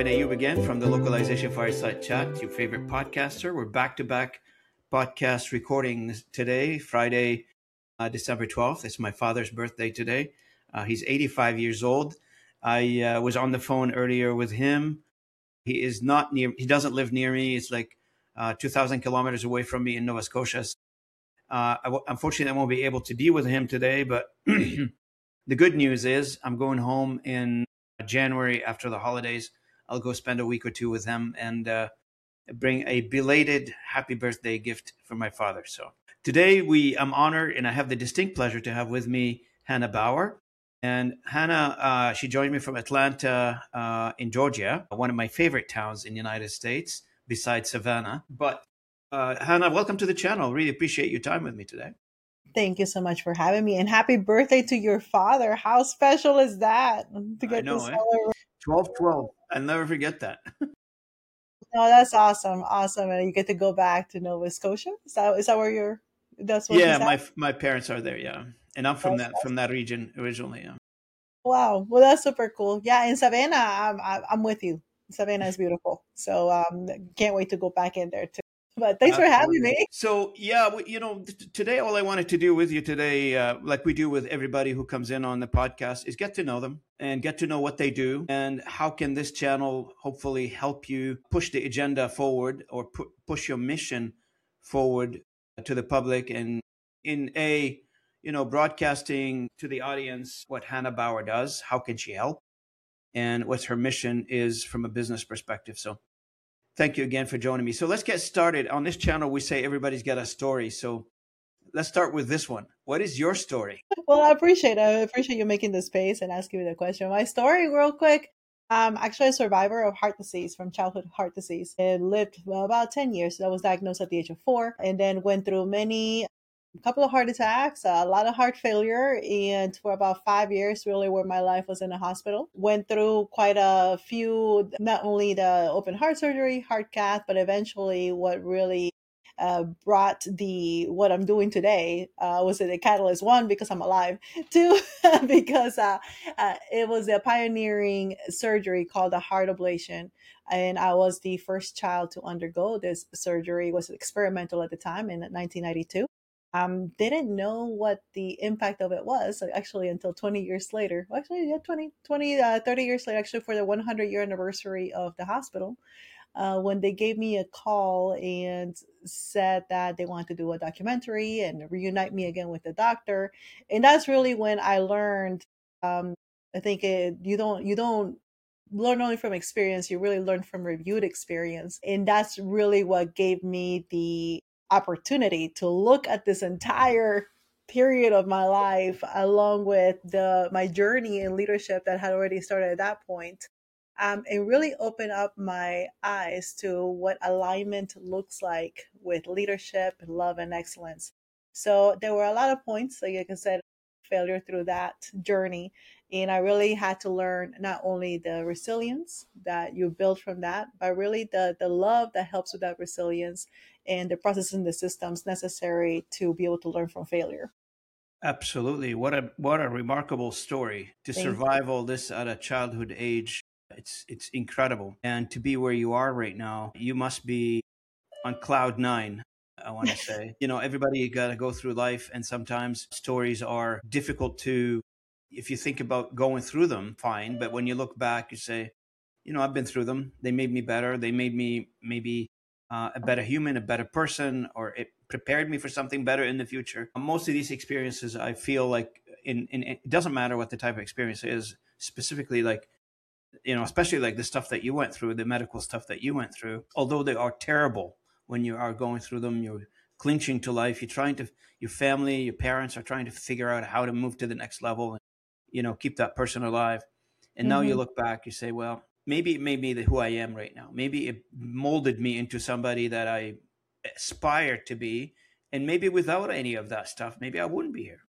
Ayub again from the Localization Fireside Chat, your favorite podcaster. We're back-to-back podcast recording today, Friday, December 12th. It's my father's birthday today. He's 85 years old. I was on the phone earlier with him. He is not near, he doesn't live near me. It's like 2,000 kilometers away from me in Nova Scotia. Unfortunately, I won't be able to be with him today, but the good news is I'm going home in January after the holidays. I'll go spend a week or two with him and bring a belated happy birthday gift for my father. So today I'm honored and I have the distinct pleasure to have with me Hannah Bauer. And Hannah, she joined me from Atlanta in Georgia, one of my favorite towns in the United States besides Savannah. But Hannah, welcome to the channel. Really appreciate your time with me today. Thank you so much for having me, and happy birthday to your father. How special is that to get to celebrate? 12/12. I'll never forget that. No, that's awesome. Awesome. And you get to go back to Nova Scotia. Is that where that's where he's at? my parents are there, yeah. And I'm from that region originally, yeah. Wow. Well, that's super cool. Yeah, in Savannah, I'm with you. Savannah is beautiful. So can't wait to go back in there too. But thanks for having me. So yeah, today all I wanted to do with you today, like we do with everybody who comes in on the podcast, is get to know them and get to know what they do and how can this channel hopefully help you push the agenda forward or push your mission forward to the public and in broadcasting to the audience what Hannah Bauer does, how can she help, and what her mission is from a business perspective. So thank you again for joining me. So let's get started. On this channel, we say everybody's got a story. So let's start with this one. What is your story? Well, I appreciate you making the space and asking me the question. My story, real quick. I'm actually a survivor of heart disease, from childhood heart disease. I lived about 10 years. I was diagnosed at the age of 4 and then went through a couple of heart attacks, a lot of heart failure, and for about 5 years, really, where my life was in a hospital. Went through quite a few, not only the open heart surgery, heart cath, but eventually what really brought what I'm doing today was the catalyst. One, because I'm alive. Two, because it was a pioneering surgery called a heart ablation. And I was the first child to undergo this surgery. It was experimental at the time in 1992. Didn't know what the impact of it was actually until 20 years later. Well, actually, yeah, 30 years later, actually, for the 100-year anniversary of the hospital, when they gave me a call and said that they wanted to do a documentary and reunite me again with the doctor. And that's really when I learned, I think you don't learn only from experience, you really learn from reviewed experience. And that's really what gave me the opportunity to look at this entire period of my life along with my journey in leadership that had already started at that point, and really open up my eyes to what alignment looks like with leadership, love, and excellence. So there were a lot of points, like I said, failure through that journey. And I really had to learn not only the resilience that you build from that, but really the love that helps with that resilience and the processes and the systems necessary to be able to learn from failure. Absolutely. What a remarkable story to survive all this at a childhood age. It's incredible. And to be where you are right now, you must be on cloud 9. I want to say, everybody got to go through life, and sometimes stories are difficult if you think about going through them, fine. But when you look back, you say, I've been through them. They made me better. They made me maybe a better human, a better person, or it prepared me for something better in the future. Most of these experiences, I feel like it doesn't matter what the type of experience is, specifically like, especially like the stuff that you went through, the medical stuff that you went through, although they are terrible when you are going through them, you're clinching to life. Your family, your parents are trying to figure out how to move to the next level and, keep that person alive. And now you look back, you say, well, maybe it made me who I am right now. Maybe it molded me into somebody that I aspire to be. And maybe without any of that stuff, maybe I wouldn't be here.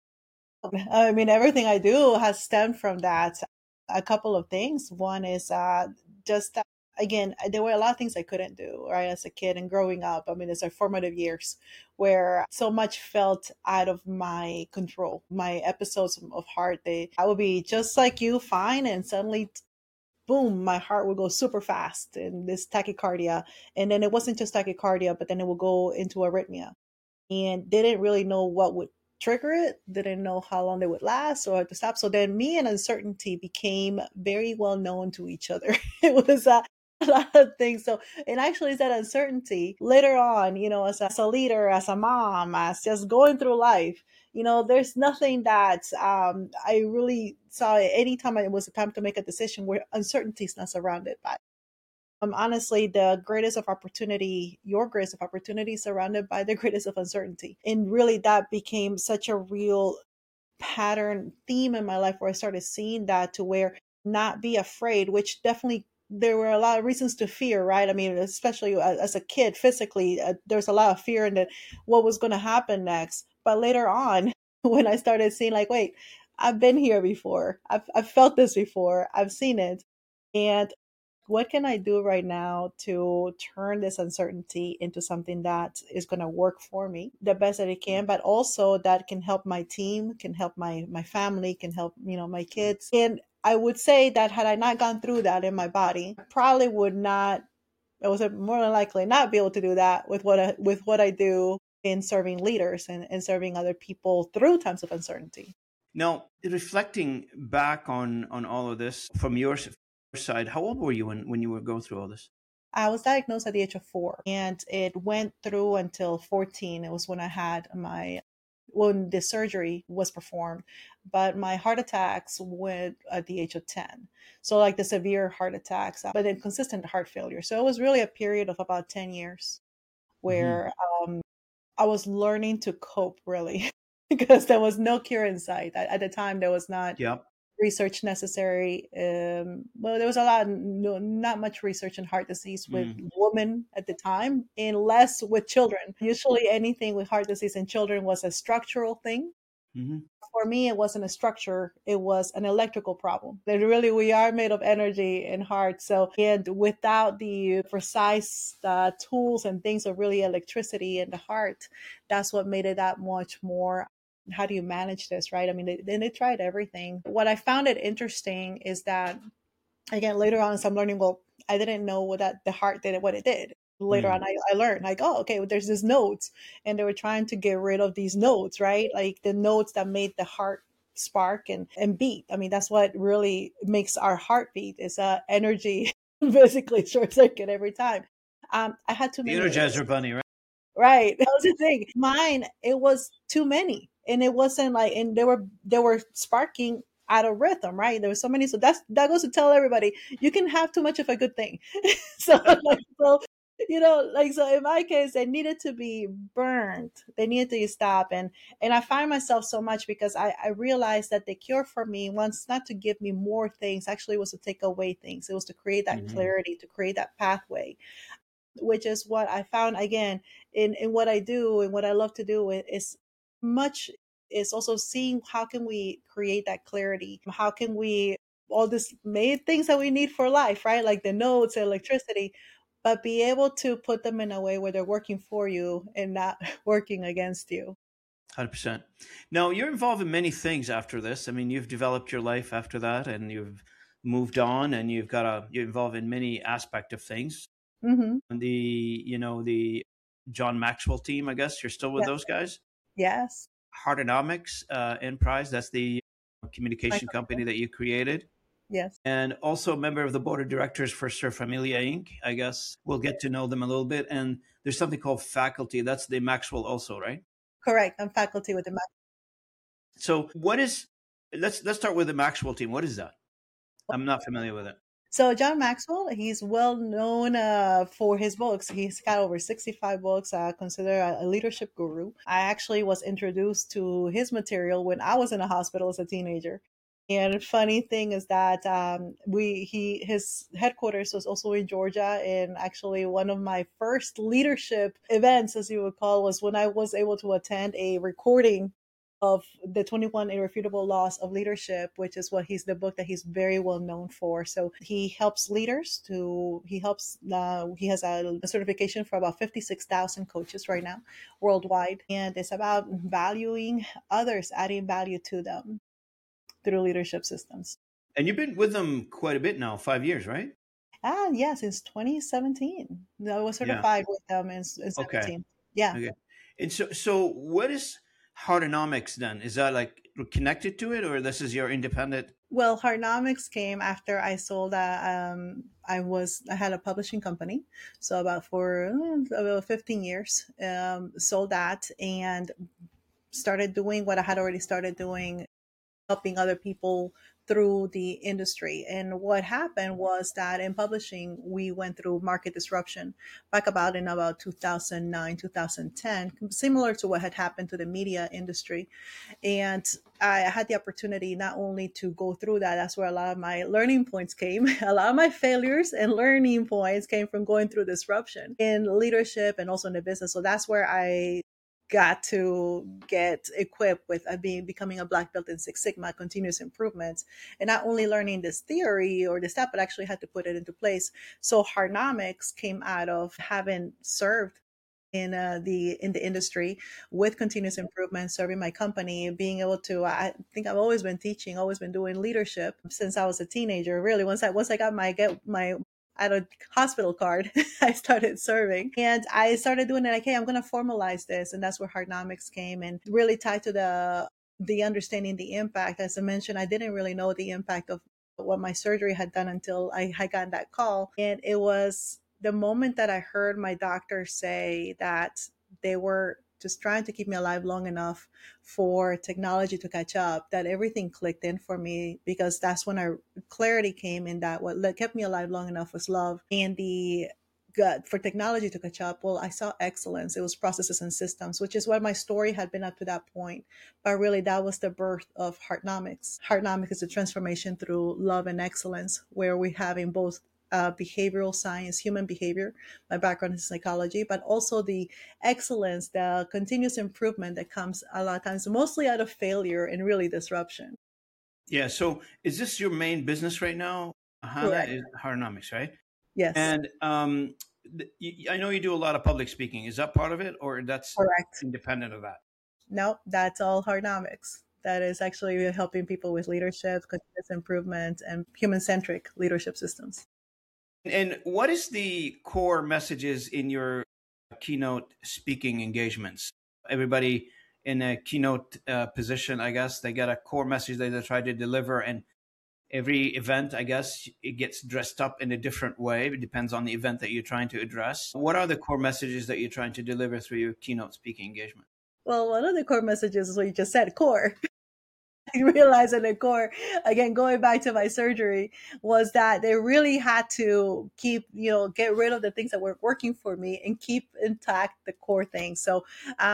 I mean, everything I do has stemmed from that. A couple of things. One is just again, there were a lot of things I couldn't do, right, as a kid and growing up. I mean, it's our formative years where so much felt out of my control. My episodes of heart, I would be just like you, fine, and suddenly boom, my heart would go super fast and this tachycardia. And then it wasn't just tachycardia, but then it would go into arrhythmia, and didn't really know what would trigger it, didn't know how long they would last or to stop. So then me and uncertainty became very well known to each other. It was a lot of things. So, and actually, it's that uncertainty later on, as a leader, as a mom, as just going through life, there's nothing that I really saw anytime it was a time to make a decision where uncertainty is not surrounded by. Honestly, the greatest of opportunity, your greatest of opportunity, surrounded by the greatest of uncertainty. And really, that became such a real pattern theme in my life where I started seeing that, to where not be afraid, which definitely there were a lot of reasons to fear, right? I mean, especially as a kid, physically, there's a lot of fear in that what was going to happen next. But later on, when I started seeing, like, wait, I've been here before, I've felt this before, I've seen it. And what can I do right now to turn this uncertainty into something that is going to work for me the best that it can, but also that can help my team, can help my family, can help, my kids. And I would say that had I not gone through that in my body, I probably would not, I was more than likely not be able to do that with what I do in serving leaders and serving other people through times of uncertainty. Now, reflecting back on all of this from your side, how old were you when you were going through all this? I was diagnosed at the age of 4, and it went through until 14. It was when the surgery was performed, but my heart attacks went at the age of 10. So, like, the severe heart attacks, but then consistent heart failure. So it was really a period of about 10 years Hmm. where I was learning to cope, really, because there was no cure in sight. At the time, there was not Yep. research necessary. Well, there was a lot, no, not much research in heart disease with Mm. women at the time, and less with children. Usually, anything with heart disease in children was a structural thing. Hmm. For me, it wasn't a structure, it was an electrical problem. That really, we are made of energy and heart. So, and without the precise tools and things of really electricity in the heart, that's what made it that much more. How do you manage this, right? I mean, they tried everything. What I found it interesting is that, again, later on, as I'm learning, well, I didn't know the heart did what it did. Later on, Mm. I learned, like, oh, okay, well, there's these nodes, and they were trying to get rid of these nodes, right? Like the nodes that made the heart spark and beat. I mean, that's what really makes our heart beat, is energy, basically short circuit every time. I had too The many of those. Energizer Bunny, right? Right. That was the thing. Mine, it was too many. And it wasn't like, and they were sparking out of rhythm, right? There was so many. So that goes to tell everybody, you can have too much of a good thing. So, like, so, like, so in my case, they needed to be burned. They needed to stop. And I find myself so much because I realized that the cure for me once not to give me more things, actually was to take away things. It was to create that Hmm. clarity, to create that pathway, which is what I found, again, in what I do and what I love to do is much is also seeing how can we create that clarity, how can we all this made things that we need for life, right? Like the nodes, electricity, but be able to put them in a way where they're working for you and not working against you. 100%. Now, you're involved in many things after this. I mean, you've developed your life after that, and you've moved on, and you're involved in many aspect of things. Hmm. And the John Maxwell team, I guess you're still with Yeah. those guys. Yes. Heartonomics Enterprise, that's the My communication company company. that you created, Yes. and also a member of the board of directors for Sir Familia Inc. I guess we'll get to know them a little bit. And there's something called faculty. That's the Maxwell also, right? Correct. I'm faculty with the So what is let's start with the Maxwell team. What is that? I'm not familiar with it. So John Maxwell, he's well known for his books. He's got over 65 books, considered a leadership guru. I actually was introduced to his material when I was in a hospital as a teenager. And funny thing is that his headquarters was also in Georgia, and actually one of my first leadership events, as you would call, was when I was able to attend a recording of the 21 Irrefutable Laws of Leadership, which is the book that he's very well known for. So he helps leaders he has a certification for about 56,000 coaches right now worldwide. And it's about valuing others, adding value to them through leadership systems. And you've been with them quite a bit now, 5 years, right? Yeah, since 2017. I was Yeah. certified with them in Okay. 17. Yeah. Okay. And so what is Heartonomics then? Is that like connected to it, or this is your independent? Well, Hardnomics came after I sold. I had a publishing company, so about 15 years. Sold that and started doing what I had already started doing, helping other people through the industry. And what happened was that in publishing, we went through market disruption back about in about 2009, 2010, similar to what had happened to the media industry. And I had the opportunity not only to go through that, that's where a lot of my learning points came. A lot of my failures and learning points came from going through disruption in leadership and also in the business. So that's where I got to get equipped with becoming a black belt in Six Sigma continuous improvements, and not only learning this theory or this stuff, but actually had to put it into place. So Hardnomics came out of having served in the industry with continuous improvement, serving my company, being able to. I think I've always been teaching, always been doing leadership since I was a teenager. Really, once I got my at a hospital card, I started serving and I started doing it like, hey, I'm going to formalize this. And that's where Hardnomics came and really tied to the understanding the impact. As I mentioned, I didn't really know the impact of what my surgery had done until I had gotten that call. And it was the moment that I heard my doctor say that they were just trying to keep me alive long enough for technology to catch up, that everything clicked in for me, because that's when clarity came in that what kept me alive long enough was love and the gut for technology to catch up. Well, I saw excellence. It was processes and systems, which is what my story had been up to that point. But really, that was the birth of Heartnomics. Heartnomics is a transformation through love and excellence, where we have in both behavioral science, human behavior. My background is psychology, but also the excellence, the continuous improvement that comes a lot of times, mostly out of failure and really disruption. Yeah. So is this your main business right now? Hannah Correct. is Heartonomics, right? Yes. And I know you do a lot of public speaking. Is that part of it, or that's Correct. independent of that? No, that's all Hardnomics. That is actually helping people with leadership, continuous improvement, and human centric leadership systems. And what is the core messages in your keynote speaking engagements? Everybody in a keynote position, I guess, they get a core message that they try to deliver, and every event, I guess, it gets dressed up in a different way. It depends on the event that you're trying to address. What are the core messages that you're trying to deliver through your keynote speaking engagement? Well, one of the core messages is what you just said, core. Realized in the core, again, going back to my surgery, was that they really had to keep, get rid of the things that weren't working for me and keep intact the core things. So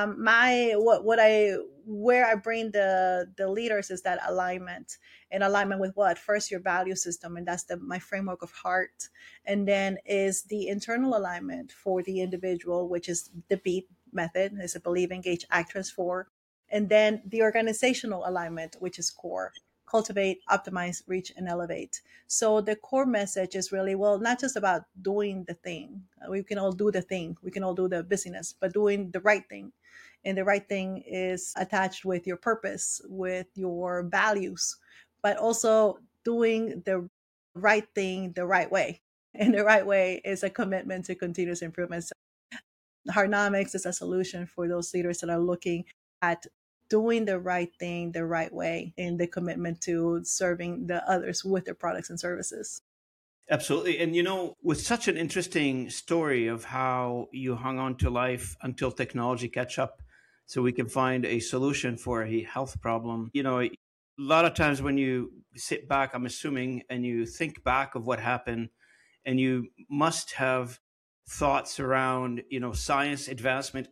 my what I where I bring the leaders is that alignment, and alignment with what? First, your value system, and that's my framework of heart. And then is the internal alignment for the individual, which is the BEAT method, is a believe, engage, act, transform. And then the organizational alignment, which is core: cultivate, optimize, reach, and elevate. So the core message is really, well, not just about doing the thing. We can all do the thing, we can all do the busyness, but doing the right thing. And the right thing is attached with your purpose, with your values, but also doing the right thing the right way. And the right way is a commitment to continuous improvement. So Hardnomics is a solution for those leaders that are looking at doing the right thing the right way in the commitment to serving the others with their products and services. Absolutely. And with such an interesting story of how you hung on to life until technology catch up so we can find a solution for a health problem. A lot of times when you sit back, I'm assuming, and you think back of what happened, and you must have thoughts around, science advancement,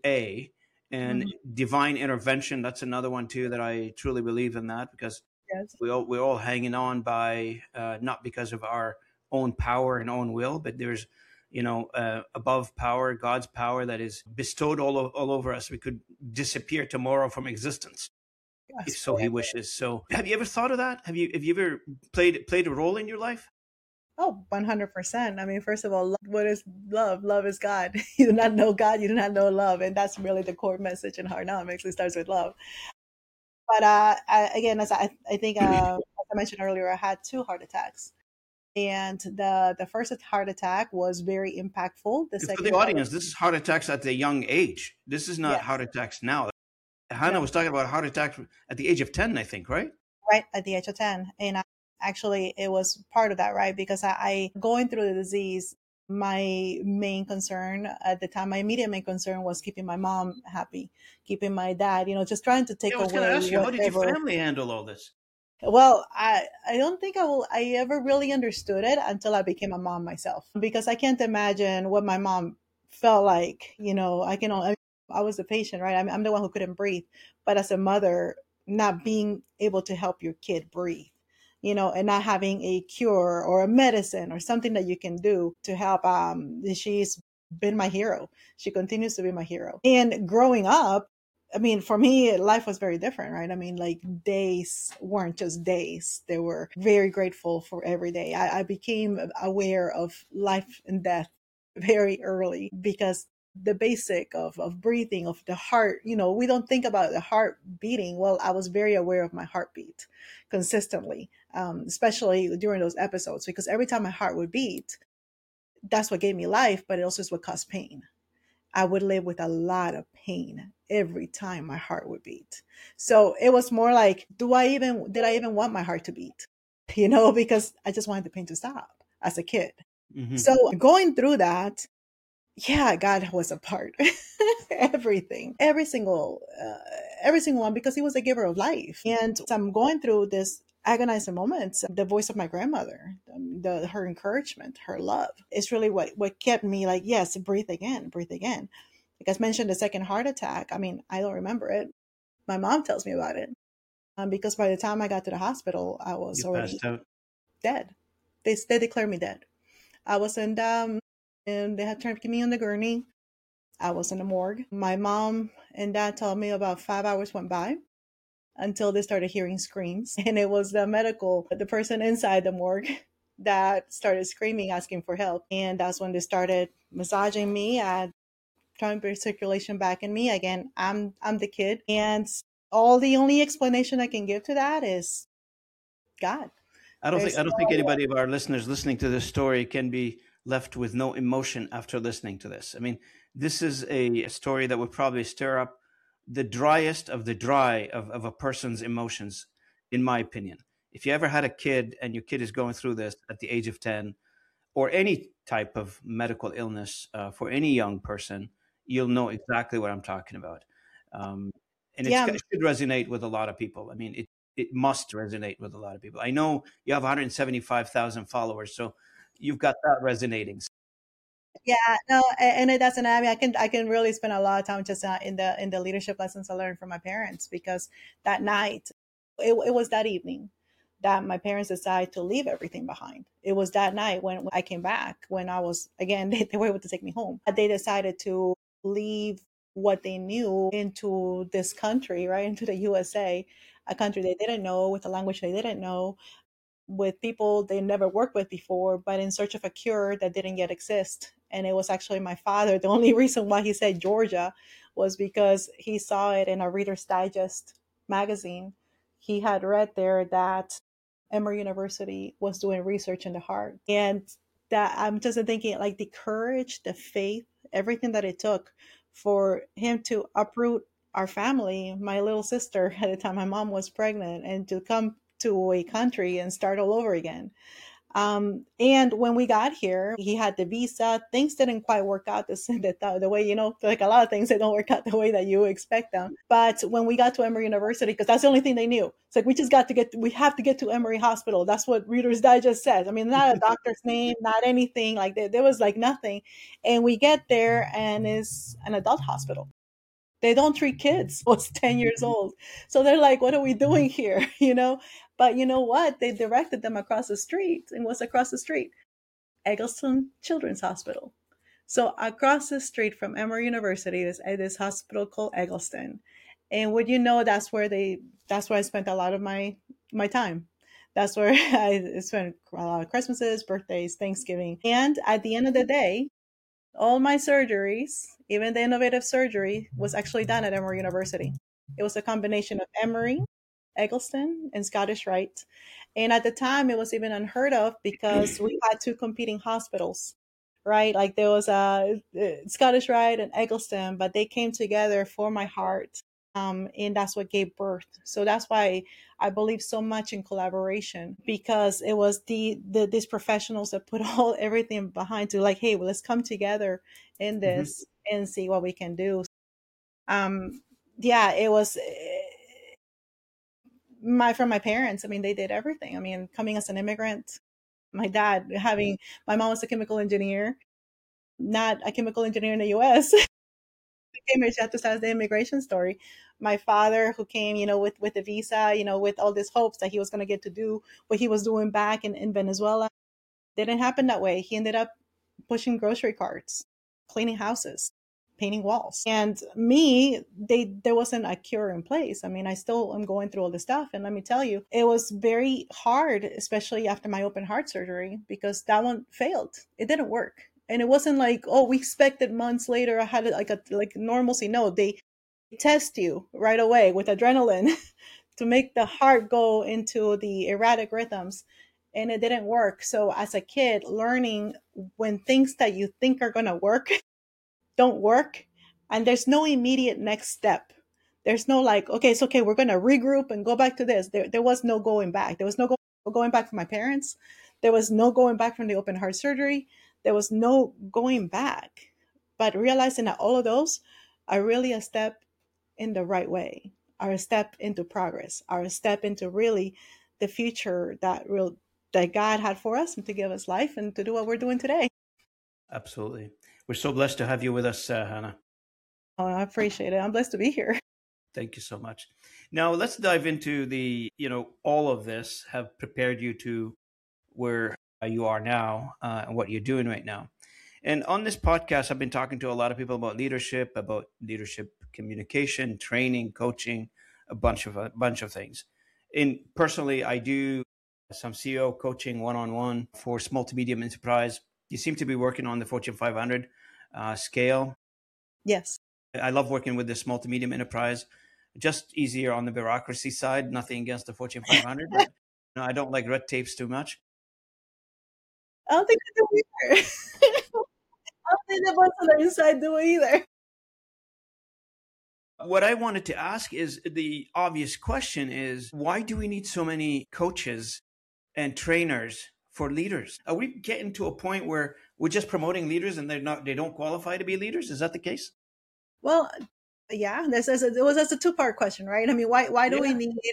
and Mhm. divine intervention. That's another one too, that I truly believe in that, because Yes. we're all hanging on by not because of our own power and own will, but there's above power, God's power, that is bestowed all over us. We could disappear tomorrow from existence if Yes, so he correct. wishes. So have you ever thought of that? Have you ever played a role in your life? Oh, 100%. I mean, first of all, what is love? Love is God. You do not know God, you do not know love. And that's really the core message in Hardnomics. It starts with love. But again, as I think I mentioned earlier, I had two heart attacks. And the first heart attack was very impactful. The And for second the heart, audience, this is heart attacks at a young age. This is not heart yes, attacks now. Hannah no, was talking about heart attacks at the age of 10, I think, right? right at the age of 10. And actually, it was part of that, right? Because I going through the disease, my main concern at the time, my immediate main concern was keeping my mom happy, keeping my dad, just trying to Yeah, take I was going to away ask you, how did your whatever. family handle all this? Well, I don't think I ever really understood it until I became a mom myself, because I can't imagine what my mom felt like. I can only, I was the patient, right? I'm the one who couldn't breathe, but as a mother, not being able to help your kid breathe, and not having a cure or a medicine or something that you can do to help. She's been my hero. She continues to be my hero. And growing up, I mean, for me, life was very different, right? I mean, like, days weren't just days. They were very grateful for every day. I became aware of life and death very early, because the basic of breathing, of the heart, we don't think about the heart beating. Well, I was very aware of my heartbeat consistently, especially during those episodes, because every time my heart would beat, that's what gave me life, but it also is what caused pain. I would live with a lot of pain every time my heart would beat. So it was more like, did I even want my heart to beat? Because I just wanted the pain to stop as a kid. Hmm. So going through that, yeah, God was a part. Everything, every single one, because he was a giver of life. And I'm going through this agonizing moments. The voice of my grandmother, her encouragement, her love, is really what kept me like, yes, breathe again, breathe again. Like I mentioned, the second heart attack. I mean, I don't remember it. My mom tells me about it, because by the time I got to the hospital, I was You already passed out. dead. They declared me dead. I was in, and they had turned me on the gurney. I was in the morgue. My mom and dad told me about 5 hours went by until they started hearing screams. And it was the person inside the morgue that started screaming, asking for help. And that's when they started massaging me, trying to bring circulation back in me. Again, I'm the kid. And the only explanation I can give to that is God. I There's don't think no, anybody of our listeners listening to this story can be left with no emotion after listening to this. I mean, this is a story that would probably stir up the driest of the dry of a person's emotions, in my opinion. If you ever had a kid and your kid is going through this at the age of 10, or any type of medical illness for any young person, you'll know exactly what I'm talking about. Um, and yeah, it should resonate with a lot of people. I mean, it must resonate with a lot of people. I know you have 175,000 followers, so you've got that resonating. yeah, no, and it doesn't. I mean, I can really spend a lot of time just in the leadership lessons I learned from my parents, because that night, it was that evening that my parents decided to leave everything behind. It was that night when I came back, when I was again, they were able to take me home. They decided to leave what they knew into this country, right, into the USA, a country they didn't know, with a language they didn't know, with people they never worked with before, but in search of a cure that didn't yet exist. And it was actually my father. The only reason why he said Georgia was because he saw it in a Reader's Digest magazine. He had read there that Emory University was doing research in the heart. And that I'm just thinking, like, the courage, the faith, everything that it took for him to uproot our family, my little sister at the time, my mom was pregnant, and to come to a country and start all over again. And when we got here, he had the visa. Things didn't quite work out the way, like a lot of things, they don't work out the way that you expect them. But when we got to Emory University, because that's the only thing they knew, it's like, we have to get to Emory Hospital. That's what Reader's Digest says. I mean, not a doctor's name, not anything. Like, there was like nothing. And we get there, and it's an adult hospital. They don't treat kids. I was 10 years old. So they're like, what are we doing here? But you know what? They directed them across the street. And what's across the street? Eggleston Children's Hospital. So across the street from Emory University is this hospital called Eggleston. And would you know, that's where I spent a lot of my time. That's where I spent a lot of Christmases, birthdays, Thanksgiving. And at the end of the day, all my surgeries, even the innovative surgery, was actually done at Emory University. It was a combination of Emory, Eggleston and Scottish Rite. And at the time, it was even unheard of because we had two competing hospitals, right? Like there was a Scottish Rite and Eggleston, but they came together for my heart. And that's what gave birth. So that's why I believe so much in collaboration, because it was these professionals that put all everything behind to like, hey, well, let's come together in Hmm. this and see what we can do. Yeah, it was my from my parents. I mean, they did everything. I mean, coming as an immigrant, my dad having my mom was a chemical engineer, not a chemical engineer in the U.S. Cambridge, just as the immigration story. My father, who came, with a visa, with all these hopes that he was going to get to do what he was doing back in Venezuela, didn't happen that way. He ended up pushing grocery carts, cleaning houses, painting walls. And me, there wasn't a cure in place. I mean, I still am going through all this stuff. And let me tell you, it was very hard, especially after my open heart surgery, because that one failed. It didn't work. And it wasn't like, oh, we expected months later I had like normalcy. No, they test you right away with adrenaline to make the heart go into the erratic rhythms, and it didn't work. So as a kid, learning when things that you think are going to work don't work, and there's no immediate next step. There's no like, okay, it's okay, we're going to regroup and go back to this. There was no going back. There was no going back from my parents. There was no going back from the open heart surgery. There was no going back. But realizing that all of those are really a step in the right way, are a step into progress, are a step into really the future that God had for us, and to give us life and to do what we're doing today. Absolutely. We're so blessed to have you with us, Hannah. Oh, I appreciate it. I'm blessed to be here. Thank you so much. Now let's dive into all of this have prepared you to where you are now and what you're doing right now. And on this podcast, I've been talking to a lot of people about leadership communication, training, coaching, a bunch of things. And personally, I do some CEO coaching one-on-one for small to medium enterprise. You seem to be working on the Fortune 500 scale. Yes. I love working with the small to medium enterprise. Just easier on the bureaucracy side. Nothing against the Fortune 500, but I don't like red tapes too much. I don't think I do either. I don't think the ones on the inside do either. What I wanted to ask is the obvious question is why do we need so many coaches and trainers for leaders? Are we getting to a point where we're just promoting leaders and they don't qualify to be leaders? Is that the case? Well, yeah, that's a two-part question, right? I mean, Yeah,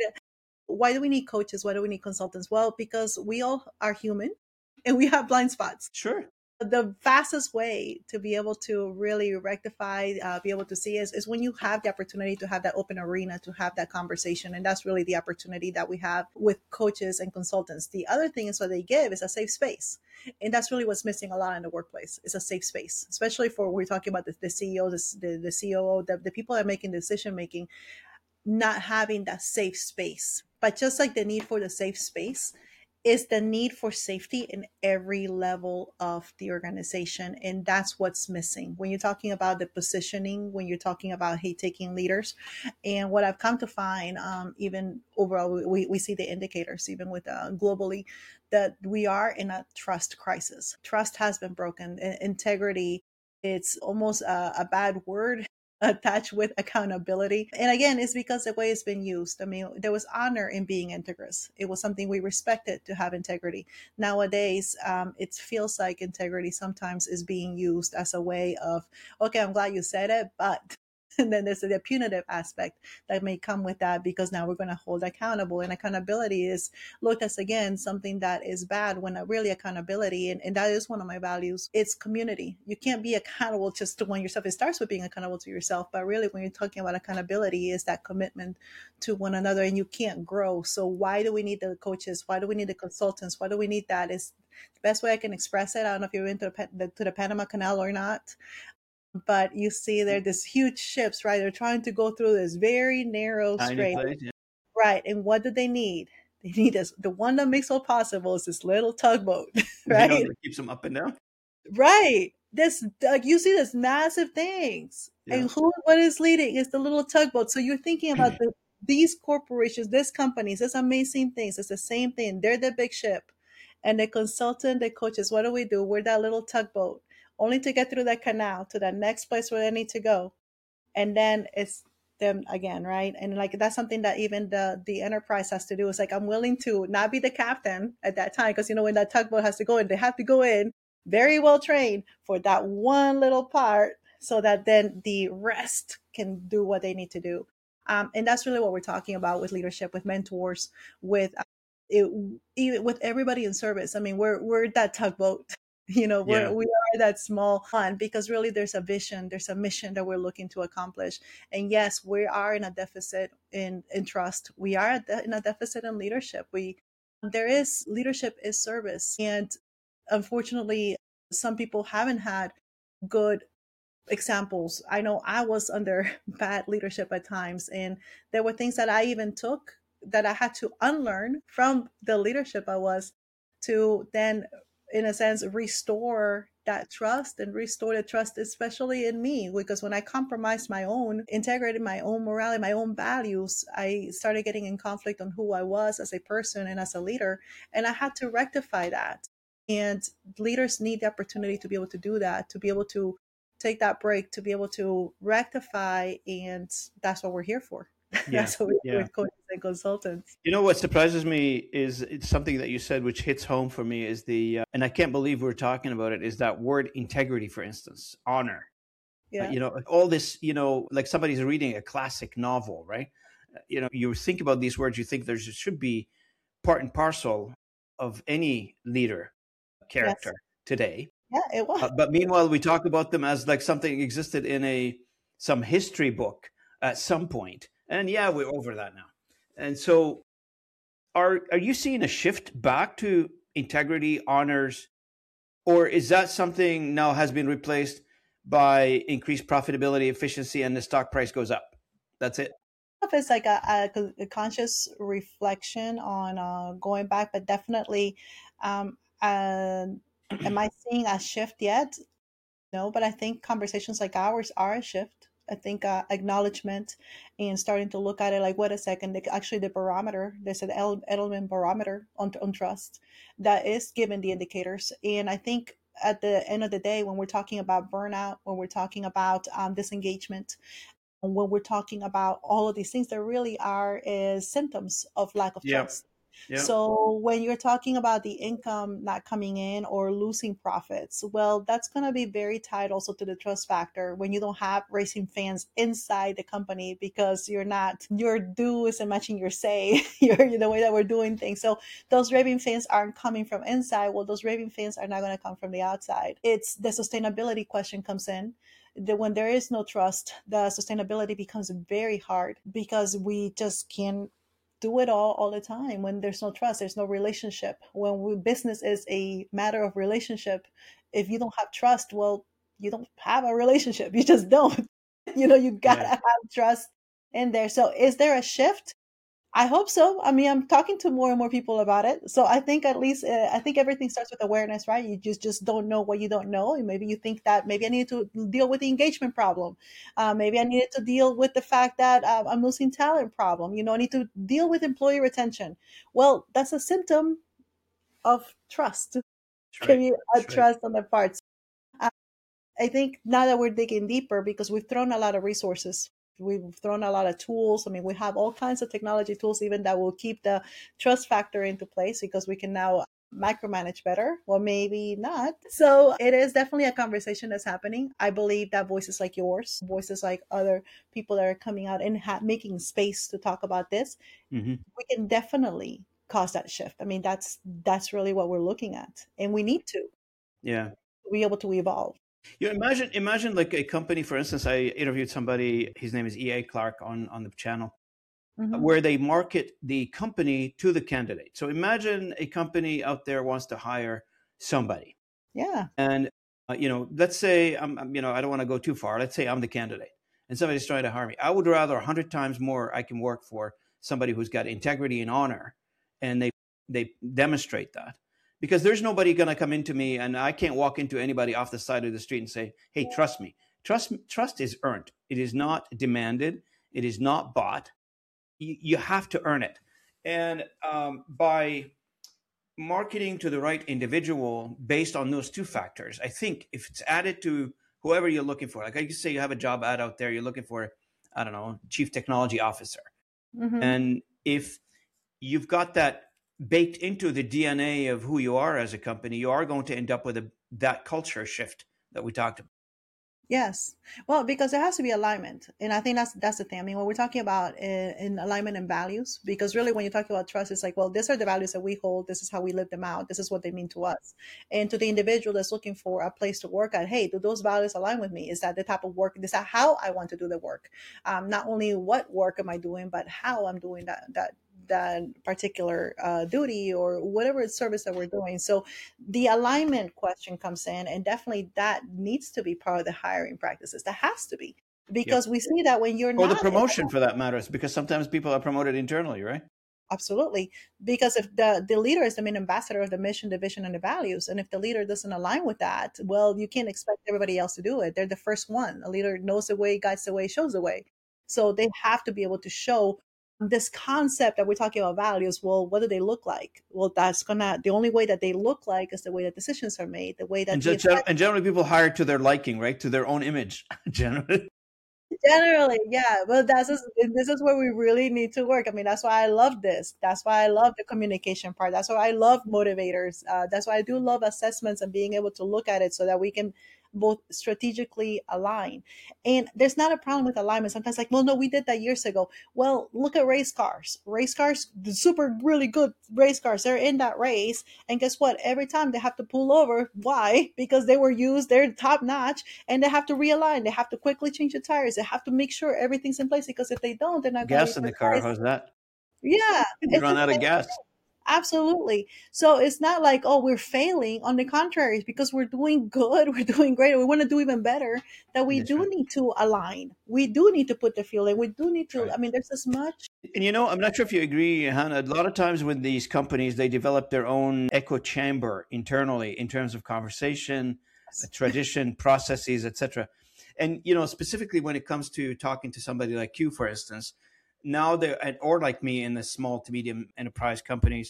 why do we need coaches? Why do we need consultants? Well, because we all are human and we have blind spots. sure. The fastest way to be able to really rectify, be able to see is when you have the opportunity to have that open arena, to have that conversation. And that's really the opportunity that we have with coaches and consultants. The other thing is what they give is a safe space. And that's really what's missing a lot in the workplace, is a safe space, especially for, we're talking about the CEO, the COO, the people that are making decision making, not having that safe space. But just like the need for the safe space is the need for safety in every level of the organization. And that's what's missing when you're talking about the positioning, when you're talking about, hey, taking leaders. And what I've come to find, even overall, we see the indicators, even with globally, that we are in a trust crisis. Trust has been broken. Integrity, it's almost a bad word attached with accountability. And again, it's because the way it's been used. I mean, there was honor in being integrous. It was something we respected, to have integrity. Nowadays, it feels like integrity sometimes is being used as a way of, okay, I'm glad you said it, but and then there's the punitive aspect that may come with that, because now we're going to hold accountable, and accountability is looked as, again, something that is bad, when really accountability, and that is one of my values, it's community. You can't be accountable just to one yourself. It starts with being accountable to yourself, but really when you're talking about accountability is that commitment to one another, and you can't grow. So why do we need the coaches? Why do we need the consultants? Why do we need that? Is the best way I can express it. I don't know if you've been to the Panama Canal or not, but you see there this huge ships, right? They're trying to go through this very narrow Tiny strait, place. Yeah. right? And what do they need? They need this. The one that makes all possible is this little tugboat, I know right? that keeps them up and down. Right. This, like, you see this massive things, Yeah. and what is leading is the little tugboat. So you're thinking about these corporations, these companies, these amazing things, it's the same thing. They're the big ship. And the consultant, the coaches, what do? We're that little tugboat, only to get through that canal to that next place where they need to go. And then it's them again, right? And like that's something that even the enterprise has to do. It's like I'm willing to not be the captain at that time, because when that tugboat has to go in, they have to go in very well trained for that one little part, so that then the rest can do what they need to do. And that's really what we're talking about with leadership, with mentors, with it, even with everybody in service. I mean, we're that tugboat. Yeah. We are that small one, because really there's a vision, there's a mission that we're looking to accomplish. And yes, we are in a deficit in trust. We are in a deficit in leadership. There is leadership is service, and unfortunately, some people haven't had good examples. I know I was under bad leadership at times, and there were things that I even took that I had to unlearn from the leadership I was, to then, in a sense, restore that trust and restore the trust, especially in me. Because when I compromised my own integrity, my own morality, my own values, I started getting in conflict on who I was as a person and as a leader. And I had to rectify that. And leaders need the opportunity to be able to do that, to be able to take that break, to be able to rectify. And that's what we're here for. Yeah. That's what we're here Yeah. with coaches and consultants. What surprises me is it's something that you said, which hits home for me, is and I can't believe we're talking about it, is that word integrity, for instance, honor. Yeah. All this, like somebody's reading a classic novel, right? You think about these words, you think there should be part and parcel of any leader Yes. character today. Yeah, it was. But meanwhile, we talk about them as like something existed in some history book at some point. And yeah, we're over that now. And so are you seeing a shift back to integrity, honors, or is that something now has been replaced by increased profitability, efficiency, and the stock price goes up? That's it. If it's like a conscious reflection on going back, but definitely, am I seeing a shift yet? No, but I think conversations like ours are a shift. I think acknowledgement and starting to look at it like, wait a second, actually the barometer, there's an Edelman barometer on trust that is giving the indicators. And I think at the end of the day, when we're talking about burnout, when we're talking about disengagement, when we're talking about all of these things, there really are is symptoms of lack of Yeah. trust. Yeah. So when you're talking about the income not coming in or losing profits, well, that's going to be very tied also to the trust factor when you don't have racing fans inside the company, because your do isn't matching your say, the way that we're doing things. So those raving fans aren't coming from inside. Well, those raving fans are not going to come from the outside. It's the sustainability question comes in, that when there is no trust, the sustainability becomes very hard, because we just can't do it all the time. When there's no trust, there's no relationship. Business is a matter of relationship, if you don't have trust, well, you don't have a relationship. You just don't. You gotta Yeah. have trust in there. So is there a shift? I hope so. I mean, I'm talking to more and more people about it. So I think at least, I think everything starts with awareness, right? You just don't know what you don't know. And maybe you think that maybe I need to deal with the engagement problem. Maybe I needed to deal with the fact that I'm losing talent problem. I need to deal with employee retention. Well, that's a symptom of trust. That's Can right. you That's right. trust on the parts? I think now that we're digging deeper, because we've thrown a lot of resources, we've thrown a lot of tools. I mean, we have all kinds of technology tools, even that will keep the trust factor into place, because we can now micromanage better, or maybe not. So it is definitely a conversation that's happening. I believe that voices like yours, voices like other people that are coming out and making space to talk about this, Hmm. we can definitely cause that shift. I mean, that's really what we're looking at, and we need to Yeah. be able to evolve. Imagine like a company, for instance, I interviewed somebody, his name is EA Clark on the channel, Hmm. where they market the company to the candidate. So imagine a company out there wants to hire somebody. Yeah. And, let's say, I don't want to go too far. Let's say I'm the candidate and somebody's trying to hire me. I would rather 100 times more I can work for somebody who's got integrity and honor, and they demonstrate that. Because there's nobody going to come into me, and I can't walk into anybody off the side of the street and say, hey, trust me. Trust is earned. It is not demanded. It is not bought. you have to earn it. And by marketing to the right individual based on those two factors, I think if it's added to whoever you're looking for, like I could say you have a job ad out there, you're looking for, I don't know, chief technology officer. Mm-hmm. And if you've got that baked into the DNA of who you are as a company, you are going to end up with that culture shift that we talked about. Yes. Well, because there has to be alignment. And I think that's the thing. I mean, when we're talking about in alignment and values, because really when you talk about trust, it's like, well, these are the values that we hold. This is how we live them out. This is what they mean to us. And to the individual that's looking for a place to work at, hey, do those values align with me? Is that the type of work? Is that how I want to do the work? Not only what work am I doing, but how I'm doing that particular duty or whatever service that we're doing. So the alignment question comes in, and definitely that needs to be part of the hiring practices. That has to be, Yep. because we see that when you're Or the not promotion for that matters, because sometimes people are promoted internally, right? absolutely, because if the leader is the main ambassador of the mission, the vision, and the values, and if the leader doesn't align with that, well, you can't expect everybody else to do it. They're the first one. A leader knows the way, guides the way, shows the way. So they have to be able to show this concept that we're talking about values. Well, what do they look like? Well, the only way that they look like is the way that decisions are made, the way that And generally people hire to their liking, right? To their own image, generally. generally, yeah. Well, this is where we really need to work. I mean, that's why I love this. That's why I love the communication part. That's why I love motivators. That's why I do love assessments and being able to look at it so that we can both strategically align. And there's not a problem with alignment. Sometimes, like, well, no, we did that years ago. Well, look at race cars. Race cars, the super really good race cars. They're in that race, and guess what? Every time they have to pull over. Why? Because they were used. They're top notch, and they have to realign. They have to quickly change the tires. They have to make sure everything's in place, because if they don't, they're not going to Gas in the car, how's that? yeah, You it's run the out of same. gas. Absolutely. So it's not like, oh, we're failing. On the contrary, it's because we're doing good, we're doing great, we want to do even better, that we That's do right. need to align. We do need to put the fuel in. We do need That's to, right. I mean, there's as much. And I'm not sure if you agree, Hannah. A lot of times with these companies, they develop their own echo chamber internally in terms of conversation, tradition, processes, etc. And specifically when it comes to talking to somebody like you, for instance, now or like me in the small to medium enterprise companies,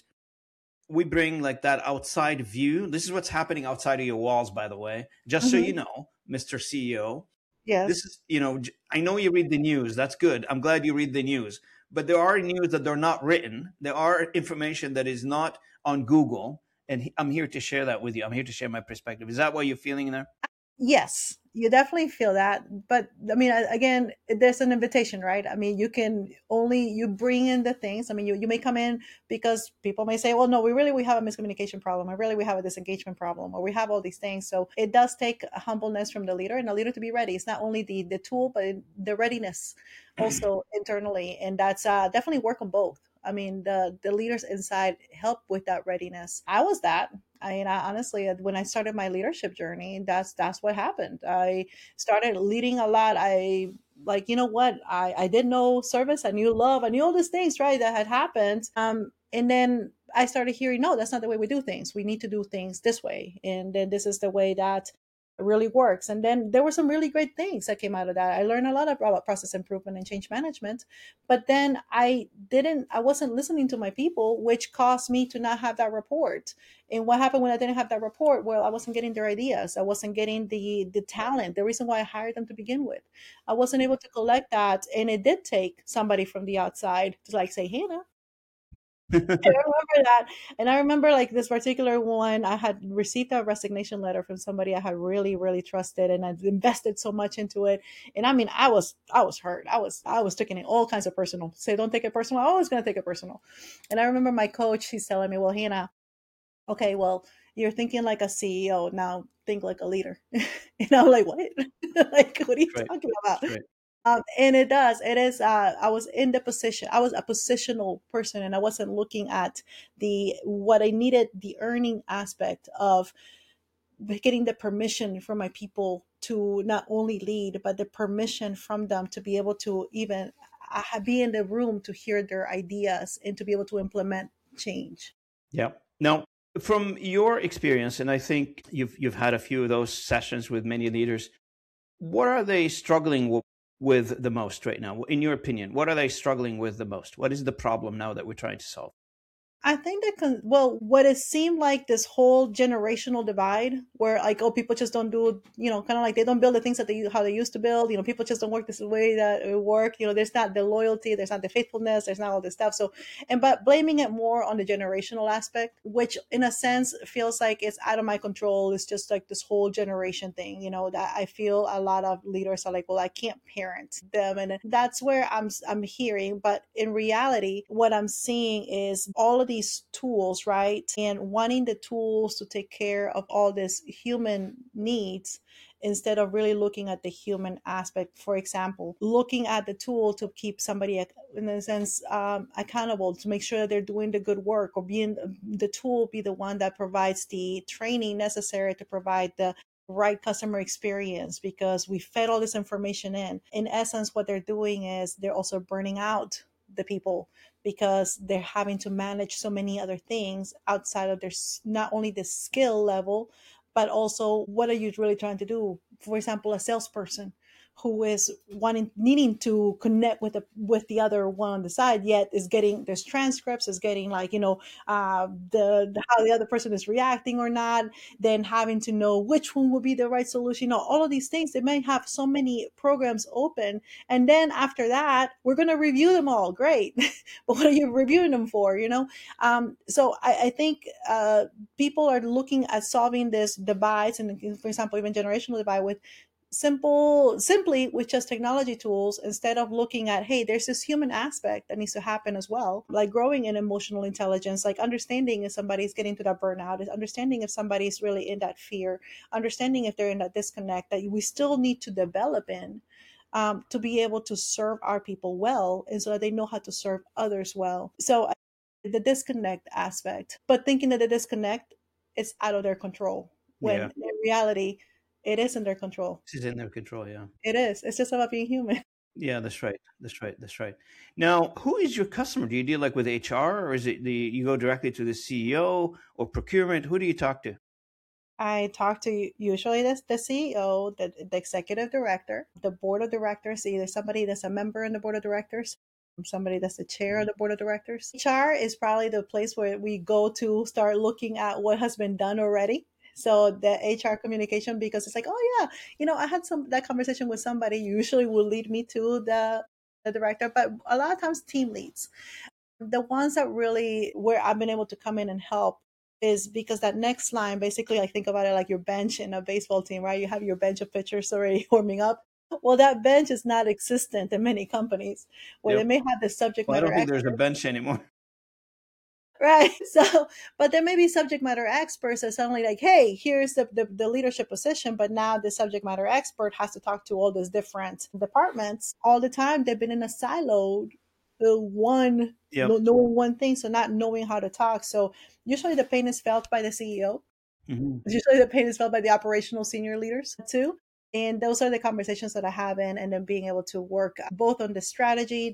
we bring like that outside view. This is what's happening outside of your walls, by the way, just so you Mhm. know, Mr. CEO. This Yes. is, I know you read the news. That's good. I'm glad you read the news. But there are news that they're not written. There are information that is not on Google. And I'm here to share that with you. I'm here to share my perspective. Is that what you're feeling there? Yes, you definitely feel that. But I mean, again, there's an invitation, right? I mean, you bring in the things. I mean, you may come in because people may say, well, no, we have a miscommunication problem, or really we have a disengagement problem, or we have all these things. So it does take a humbleness from the leader, and the leader to be ready. It's not only the tool, but the readiness also internally. And that's definitely work on both. I mean, the leaders inside help with that readiness. I was that. I honestly, when I started my leadership journey, that's what happened. I started leading a lot. I like, you know what? I didn't know service. I knew love. I knew all these things, right, that had happened. And then I started hearing, no, that's not the way we do things. We need to do things this way, and then this is the way that really works. And then there were some really great things that came out of that. I learned a lot about process improvement and change management, but then I wasn't listening to my people, which caused me to not have that report. And what happened when I didn't have that report? Well, I wasn't getting their ideas. I wasn't getting the talent, the reason why I hired them to begin with. I wasn't able to collect that. And it did take somebody from the outside to like say, Hannah, I remember that. And I remember like this particular one, I had received a resignation letter from somebody I had really, really trusted, and I'd invested so much into it. And I mean, I was hurt. I was taking it all kinds of personal. Say, don't take it personal. I was going to take it personal. And I remember my coach, he's telling me, well, Hannah, okay, well, you're thinking like a CEO. Now think like a leader. And I'm like, what? Like, what are you Right. talking about? Right. And it is, I was in the position, I was a positional person, and I wasn't looking at what I needed, the earning aspect of getting the permission from my people to not only lead, but the permission from them to be able to even be in the room to hear their ideas and to be able to implement change. Yeah. Now, from your experience, and I think you've had a few of those sessions with many leaders, what are they struggling with? with the most right now? In your opinion, what are they struggling with the most? What is the problem now that we're trying to solve? I think that what it seemed like this whole generational divide, where like, oh, people just don't do, kind of like they don't build the things that how they used to build. People just don't work this way that it work. There's not the loyalty, there's not the faithfulness, there's not all this stuff. So, but blaming it more on the generational aspect, which in a sense feels like it's out of my control. It's just like this whole generation thing. That I feel a lot of leaders are like, well, I can't parent them, and that's where I'm hearing. But in reality, what I'm seeing is all of these tools, right? And wanting the tools to take care of all these human needs instead of really looking at the human aspect. For example, looking at the tool to keep somebody, in a sense, accountable, to make sure that they're doing the good work, or being the tool be the one that provides the training necessary to provide the right customer experience, because we fed all this information in essence. What they're doing is they're also burning out the people, because they're having to manage so many other things outside of their, not only the skill level, but also what are you really trying to do. For example, a salesperson who is needing to connect with the other one on the side, yet is getting, there's transcripts, is getting like, the how the other person is reacting or not, then having to know which one will be the right solution. All of these things, they may have so many programs open, and then after that, we're going to review them all. Great. But what are you reviewing them for? So I think people are looking at solving this divides, and for example, even generational divide, with simply with just technology tools, instead of looking at, hey, there's this human aspect that needs to happen as well, like growing in emotional intelligence, like understanding if somebody's getting to that burnout, is understanding if somebody's really in that fear, understanding if they're in that disconnect that we still need to develop in, to be able to serve our people well, and so that they know how to serve others well. So the disconnect aspect, but thinking that the disconnect is out of their control, Yeah, when in reality, it is in their control. this is in their control. Yeah. It is. It's just about being human. Yeah, that's right. That's right. That's right. Now, who is your customer? Do you deal like with HR, or is it you go directly to the CEO or procurement? Who do you talk to? I talk to usually the CEO, the executive director, the board of directors, either somebody that's a member in the board of directors, somebody that's the chair of the board of directors. HR is probably the place where we go to start looking at what has been done already. So the HR communication, because it's like, oh yeah, I had that conversation with somebody, usually will lead me to the director, but a lot of times team leads. The ones that really, where I've been able to come in and help, is because that next line, basically, I think about it like your bench in a baseball team, right? You have your bench of pitchers already warming up. Well, that bench is not existent in many companies, where they Yep. may have the subject Well, I matter don't think there's a expert, bench anymore. right? So, but there may be subject matter experts that suddenly like, hey, here's the leadership position, but now the subject matter expert has to talk to all those different departments all the time. They've been in a siloed one, Yep. knowing one thing, so not knowing how to talk. So usually the pain is felt by the CEO. Hmm. Usually the pain is felt by the operational senior leaders too. And those are the conversations that I have in, and then being able to work both on the strategy,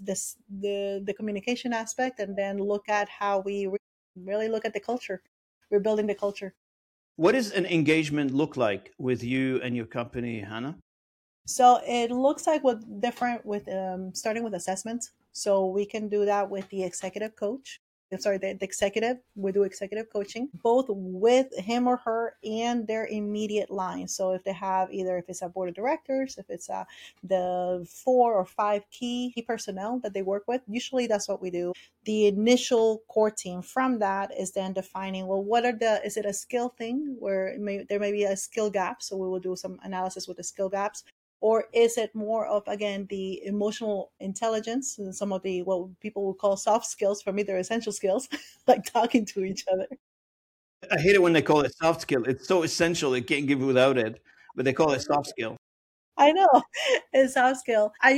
the communication aspect, and then look at how we really look at the culture. We're building the culture. What does an engagement look like with you and your company, Hannah? So it looks like what different with starting with assessments. So we can do that with the executive coach. Sorry, the executive. We do executive coaching both with him or her and their immediate line. So if they have either, if it's a board of directors, if it's the 4 or 5 key personnel that they work with, usually that's what we do. The initial core team from that is then defining, well, what are is it a skill thing where there may be a skill gap? So we will do some analysis with the skill gaps, or is it more of, again, the emotional intelligence and some of the what people would call soft skills? For me, they're essential skills, like talking to each other. I hate it when they call it soft skill. It's so essential; it can't give without it. But they call it soft skill. I know. It's soft skill. I use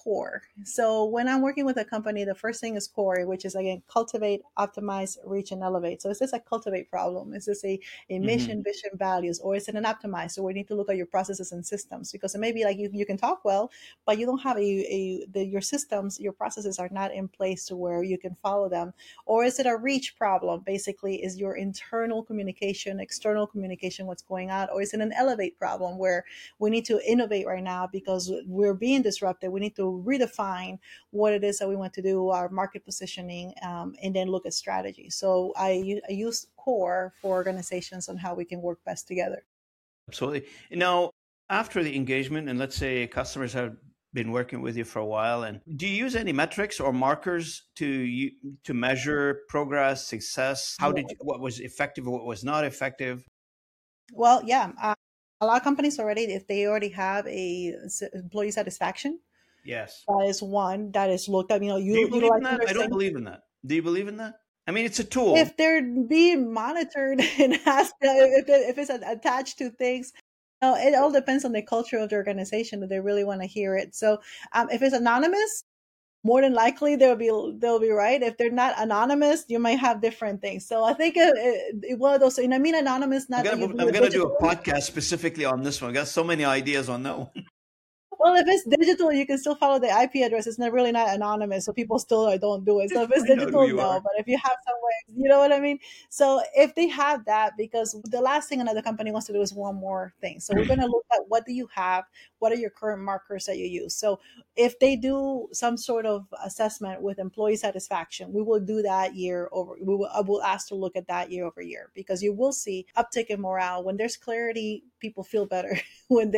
core. So when I'm working with a company, the first thing is core, which is again, cultivate, optimize, reach, and elevate. So is this a cultivate problem? Is this a Mm-hmm. mission, vision, values, or is it an optimize? So we need to look at your processes and systems, because it may be like you can talk well, but you don't have your systems, your processes are not in place to where you can follow them. Or is it a reach problem? Basically, is your internal communication, external communication, what's going on? Or is it an elevate problem where we need to innovate right now because we're being disrupted? We need to redefine what it is that we want to do, our market positioning, and then look at strategy. So I use core for organizations on how we can work best together. Absolutely. Now, after the engagement, and let's say customers have been working with you for a while, and do you use any metrics or markers to measure progress, success? What was effective, what was not effective? Well, yeah, a lot of companies already, if they already have employee satisfaction, Yes. that is one that is looked at. Do you believe in Utilizing that? their I don't same. believe in that. Do you believe in that? I mean, it's a tool. If they're being monitored and has if it's attached to things, it all depends on the culture of the organization that they really want to hear it. So if it's anonymous, more than likely they'll be right. If they're not anonymous, you might have different things. So I think one of those. And I mean anonymous, I'm not that gonna you do I'm it gonna do a digitally. podcast specifically on this one. I got so many ideas on that one. Well, if it's digital, you can still follow the IP address. It's not really not anonymous, so people still don't do it. So if it's I know who digital, you no. are. But if you have some way, you know what I mean. So if they have that, because the last thing another company wants to do is one more thing. So we're going to look at what do you have, what are your current markers that you use. So if they do some sort of assessment with employee satisfaction, we will do that year over. I will ask to look at that year over year, because you will see uptick in morale when there's clarity. People feel better when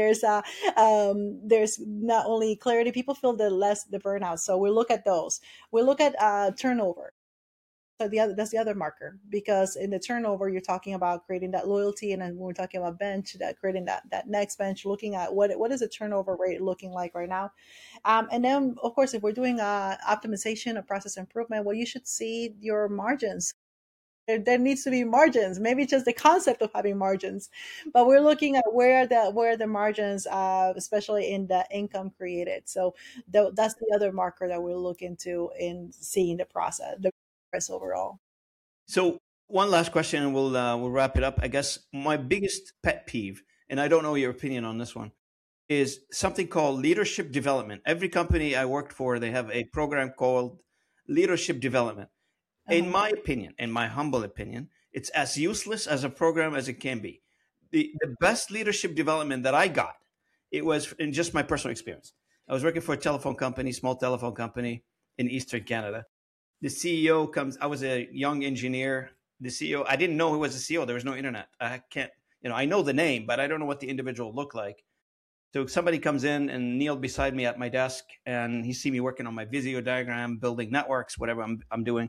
there's not only clarity, people feel the burnout. So we look at those. We look at turnover. So that's the other marker, because in the turnover you're talking about creating that loyalty, and then when we're talking about bench, that creating that next bench, looking at what is the turnover rate looking like right now. And then of course, if we're doing optimization or process improvement, well, you should see your margins. There needs to be margins, maybe just the concept of having margins, but we're looking at where the margins, especially in the income created. So that's the other marker that we'll look into in seeing the progress overall. So one last question, and we'll wrap it up. I guess my biggest pet peeve, and I don't know your opinion on this one, is something called leadership development. Every company I worked for, they have a program called leadership development. In Uh-huh. my opinion, in my humble opinion, it's as useless as a program as it can be. The best leadership development that I got, it was in just my personal experience. I was working for a telephone company, small telephone company in Eastern Canada. The CEO comes, I was a young engineer. The CEO, I didn't know who was the CEO. There was no internet. I can't, I know the name, but I don't know what the individual looked like. So somebody comes in and kneeled beside me at my desk, and he see me working on my Visio diagram, building networks, whatever I'm doing.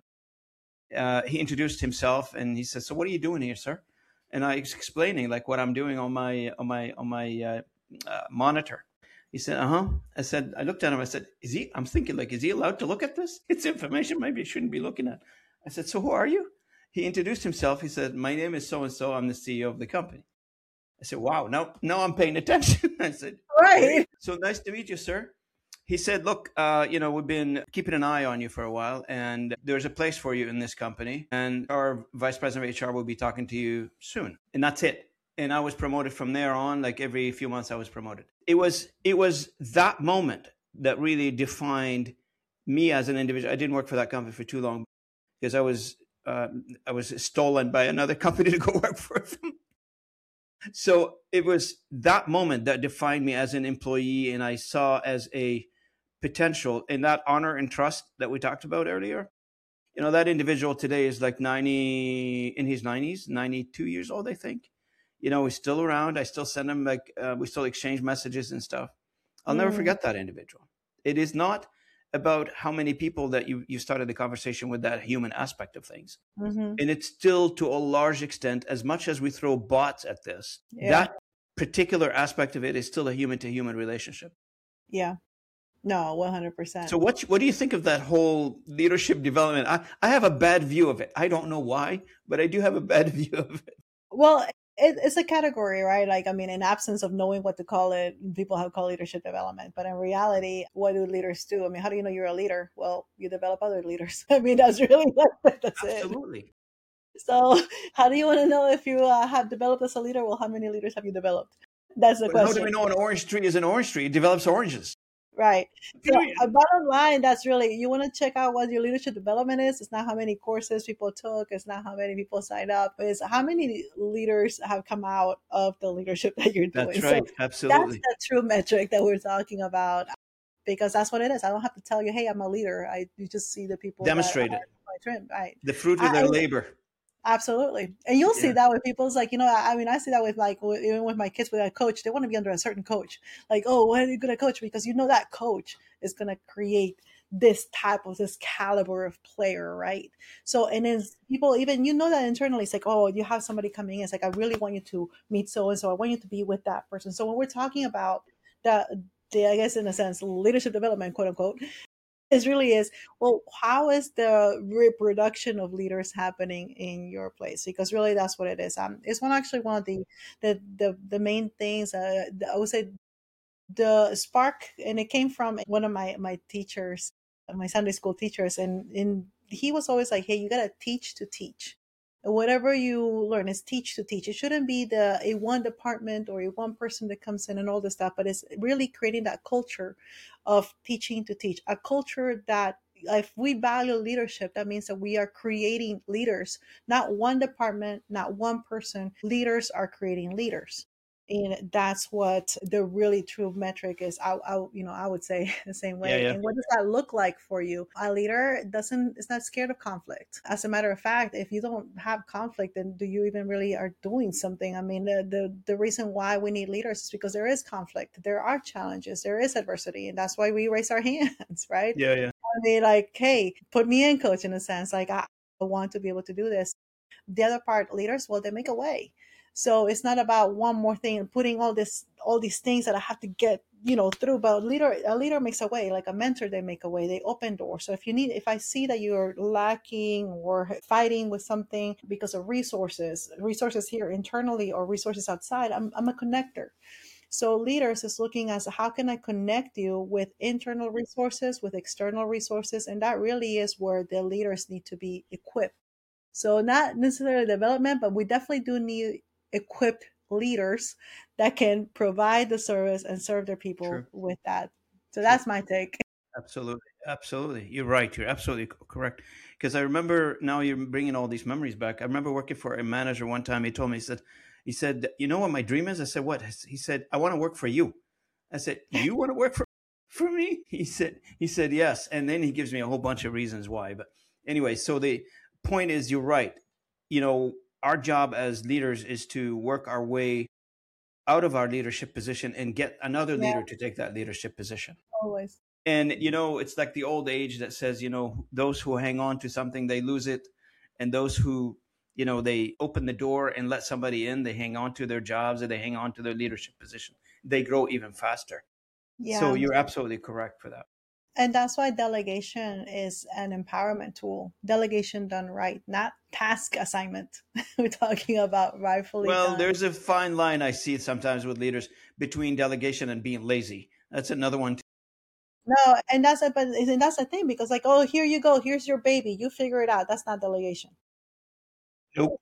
He introduced himself and he said, "So what are you doing here, sir?" And I was explaining like what I'm doing on my monitor. He said, "Uh huh." I looked at him. I said, "Is he?" I'm thinking like, "Is he allowed to look at this? It's information maybe I shouldn't be looking at." I said, "So who are you?" He introduced himself. He said, "My name is so and so. I'm the CEO of the company." I said, "Wow, now I'm paying attention." I said, "Great, Right. so nice to meet you, sir." He said, "Look, we've been keeping an eye on you for a while, and there's a place for you in this company, and our vice president of HR will be talking to you soon." And that's it. And I was promoted from there on. Like every few months, I was promoted. It was that moment that really defined me as an individual. I didn't work for that company for too long because I was stolen by another company to go work for them. So it was that moment that defined me as an employee, and I saw as a potential in that honor and trust that we talked about earlier. That individual today is like 90, in his 90s, 92 years old, I think. He's still around. I still send him like, we still exchange messages and stuff. I'll never Mm, forget that individual. It is not about how many people that you started the conversation with, that human aspect of things. hmm. And it's still, to a large extent, as much as we throw bots at this, Yeah. that particular aspect of it is still a human to human relationship. Yeah. No, 100%. So what do you think of that whole leadership development? I have a bad view of it. I don't know why, but I do have a bad view of it. Well, it's a category, right? Like, I mean, in absence of knowing what to call it, people have called leadership development. But in reality, what do leaders do? I mean, how do you know you're a leader? Well, you develop other leaders. I mean, that's really that's it. Absolutely. So, how do you want to know if you have developed as a leader? Well, how many leaders have you developed? That's the But how do we question. know an orange tree is an orange tree? It develops oranges. Right. So, Period. bottom line, that's really, you want to check out what your leadership development is. It's not how many courses people took. It's not how many people signed up. It's how many leaders have come out of the leadership that you're doing. That's So right. that's Absolutely. the true metric that we're talking about, because that's what it is. I don't have to tell you, hey, I'm a leader. You just see the people that Demonstrate are it. my trim. Right. The fruit of I, their labor. Absolutely. And you'll see Yeah. that with people. It's like, I mean, I see that with like, even with my kids with a coach, they want to be under a certain coach. Like, oh, what are you going to coach? Because that coach is going to create this caliber of player, right? So, and then people, even, that internally, it's like, oh, you have somebody coming in. It's like, I really want you to meet so and so. I want you to be with that person. So when we're talking about I guess in a sense, leadership development, quote unquote, it really is. Well, how is the reproduction of leaders happening in your place? Because really, that's what it is. It's one of the main things. I would say the spark, and it came from one of my teachers, my Sunday school teachers, and he was always like, "Hey, you gotta teach to teach. And whatever you learn is teach to teach. It shouldn't be the a one department or a one person that comes in and all this stuff, but it's really creating that culture of teaching to teach, a culture that." If we value leadership, that means that we are creating leaders, not one department, not one person. Leaders are creating leaders, and that's what the really true metric is. I would say the same Yeah. way. Yeah. And what does that look like for you? A leader doesn't is not scared of conflict. As a matter of fact, if you don't have conflict, then do you even really are doing something? I mean, the reason why we need leaders is because there is conflict, there are challenges, there is adversity, and that's why we raise our hands, right? Yeah. Yeah. I mean, like, hey, put me in, coach, in a sense. Like, I want to be able to do this. The other part, leaders, well, they make a way. So it's not about one more thing and putting all these things that I have to get through. But a leader makes a way. Like a mentor, they make a way, they open doors. So if I see that you're lacking or fighting with something because of resources here internally or resources outside, I'm a connector. So leaders is looking as how can I connect you with internal resources, with external resources, and that really is where the leaders need to be equipped. So not necessarily development, but we definitely do need equipped leaders that can provide the service and serve their people True. with that. So True. that's my take. Absolutely. Absolutely. You're right. You're absolutely correct. Because I remember now you're bringing all these memories back. I remember working for a manager one time. He told me, he said, you know what my dream is? I said, what? He said, I want to work for you. I said, you want to work for me? He said, yes. And then he gives me a whole bunch of reasons why. But anyway, so the point is, you're right. You know, our job as leaders is to work our way out of our leadership position and get another Yeah, leader to take that leadership position. always. And it's like the old age that says, those who hang on to something, they lose it. And those who, they open the door and let somebody in, they hang on to their jobs, or they hang on to their leadership position, they grow even faster. So Yeah. you're absolutely correct for that. And that's why delegation is an empowerment tool. Delegation done right, not task assignment. We're talking about rightfully Well, done. there's a fine line I see sometimes with leaders between delegation and being lazy. That's another one. No, and that's the thing, because like, oh, here you go, here's your baby, you figure it out. That's not delegation. Nope.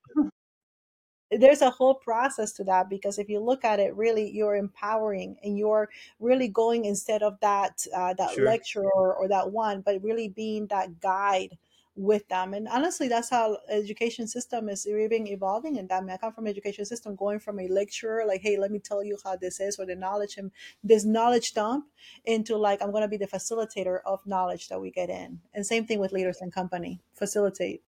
There's a whole process to that, because if you look at it, really you're empowering and you're really going, instead of that Sure. lecturer or that one, but really being that guide with them. And honestly, that's how education system is even evolving. And that, I mean, I come from education system, going from a lecturer, like, hey, let me tell you how this is, or the knowledge, and this knowledge dump, into like, I'm going to be the facilitator of knowledge that we get in. And same thing with leaders and company, facilitate.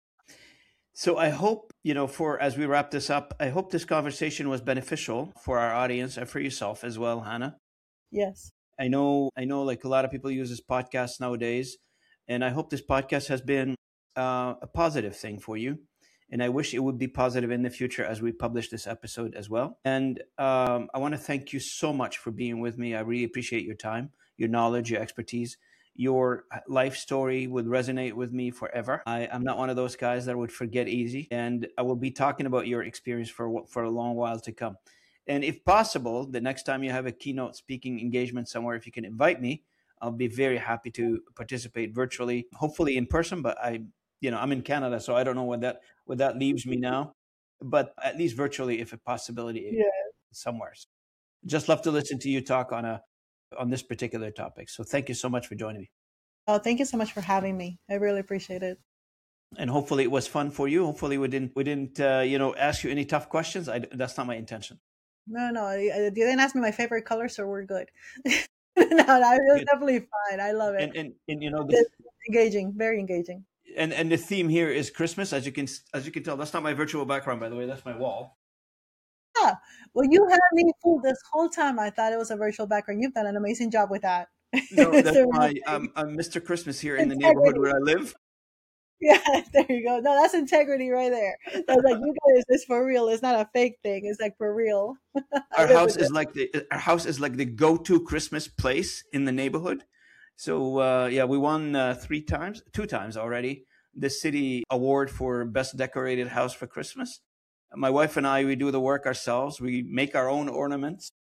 So I hope, for as we wrap this up, I hope this conversation was beneficial for our audience and for yourself as well, Hannah. Yes. I know, like a lot of people use this podcast nowadays, and I hope this podcast has been a positive thing for you. And I wish it would be positive in the future as we publish this episode as well. And I want to thank you so much for being with me. I really appreciate your time, your knowledge, your expertise. your life story would resonate with me forever. I'm not one of those guys that would forget easy, and I will be talking about your experience for a long while to come. And if possible, the next time you have a keynote speaking engagement somewhere, if you can invite me, I'll be very happy to participate virtually, hopefully in person. But I'm in Canada, so I don't know what that leaves me now. But at least virtually, if a possibility Yeah. somewhere. Just love to listen to you talk on this particular topic. So thank you so much for joining me. Oh, thank you so much for having me. I really appreciate it. And hopefully it was fun for you. Hopefully we didn't ask you any tough questions. That's not my intention. No, you didn't ask me my favorite color, so we're good. No, it was Good. definitely fine. I love it. And It's engaging, very engaging. and the theme here is Christmas, as you can tell. That's not my virtual background, by the way. That's my wall. Yeah. Well, you had me fooled this whole time. I thought it was a virtual background. You've done an amazing job with that. No, It's that's a real my thing. I'm Mr. Christmas here in the neighborhood Integrity. where I live. Yeah, there you go. No, that's integrity right there. That's like, you guys, it's for real. It's not a fake thing. It's like for real. I Our live house with it. is like the go-to Christmas place in the neighborhood. So yeah, we won two times already, the city award for best decorated house for Christmas. My wife and I, we do the work ourselves. We make our own ornaments.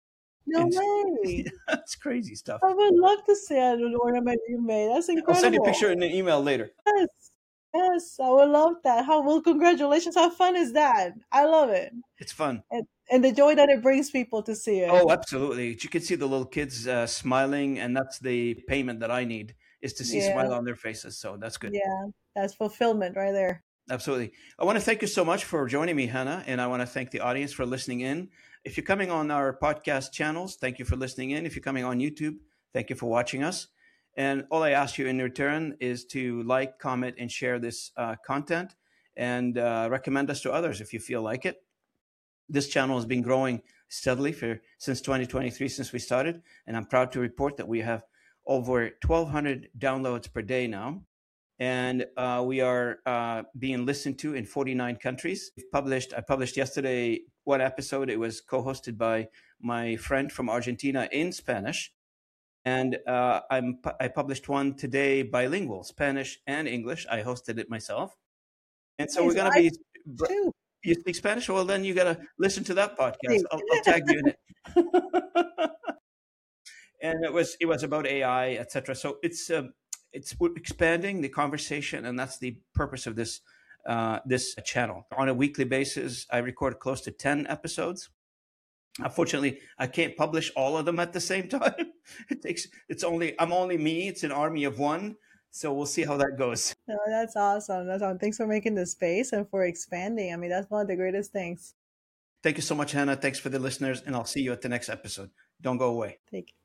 No It's way. it's crazy stuff. I would love to see an ornament you made. That's I'll send you a incredible. picture in an email later. Yes. Yes, I would love that. How well, congratulations. How fun is that? I love it. It's fun. And the joy that it brings people to see it. Oh, absolutely. You can see the little kids smiling, and that's the payment that I need, is to see Yeah, smile on their faces. So that's good. yeah. That's fulfillment right there. Absolutely. I want to thank you so much for joining me, Hannah, and I want to thank the audience for listening in. If you're coming on our podcast channels, thank you for listening in. If you're coming on YouTube, thank you for watching us. And all I ask you in return is to like, comment, and share this content, and recommend us to others if you feel like it. This channel has been growing steadily since 2023, since we started, and I'm proud to report that we have over 1,200 downloads per day now, and we are being listened to in 49 countries. I published yesterday one episode. It was co-hosted by my friend from Argentina in Spanish, and I published one today, bilingual, Spanish and English. I hosted it myself, and so we're Nice. going to I be. too. You speak Spanish? Well, then you got to listen to that podcast. See. I'll tag you in it. And it was about AI, etc. So it's expanding the conversation, and that's the purpose of this channel. On a weekly basis, I record close to 10 episodes. Unfortunately, I can't publish all of them at the same time. I'm only me. It's an army of one. So we'll see how that goes. No, that's awesome. That's awesome. Thanks for making the space and for expanding. I mean, that's one of the greatest things. Thank you so much, Hannah. Thanks for the listeners, and I'll see you at the next episode. Don't go away. Take